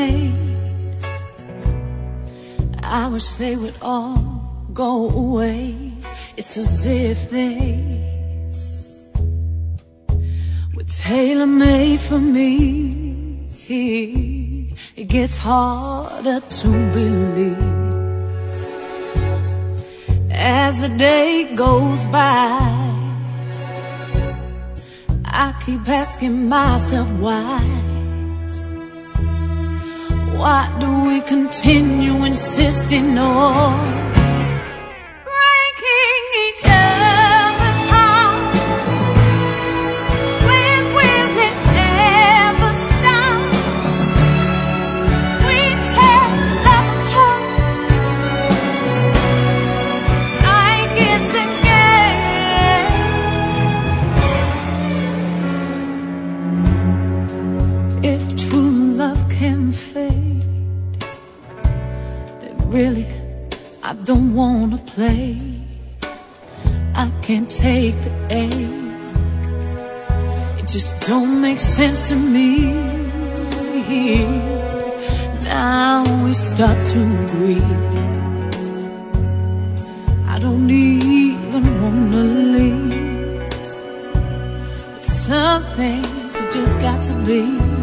fade. I wish they would all go away. It's as if they were tailor-made for me. It gets harder to believe as the day goes by. I keep asking myself why. Why do we continue insisting on breaking each other's heart? When will it ever stop? We tear love apart like it's a game. If true love can fade, really, I don't wanna play. I can't take the ache. It just don't make sense to me. Now we start to agree. I don't even wanna leave, but some things have just got to be.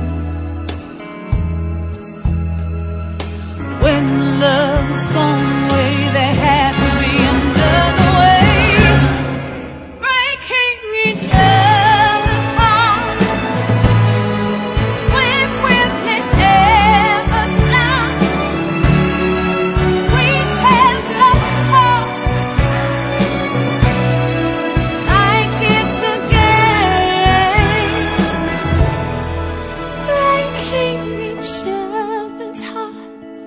When love is gone away, there has to be another way. Breaking each other's heart. When will it ever stop? We tear love apart like it's a game. Breaking each other's heart.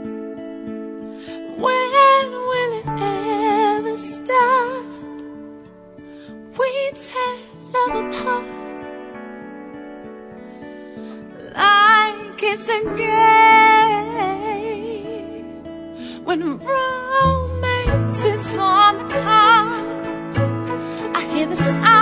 When will it ever stop? We tear love apart like it's a game. When romance is on the cards, I hear the sound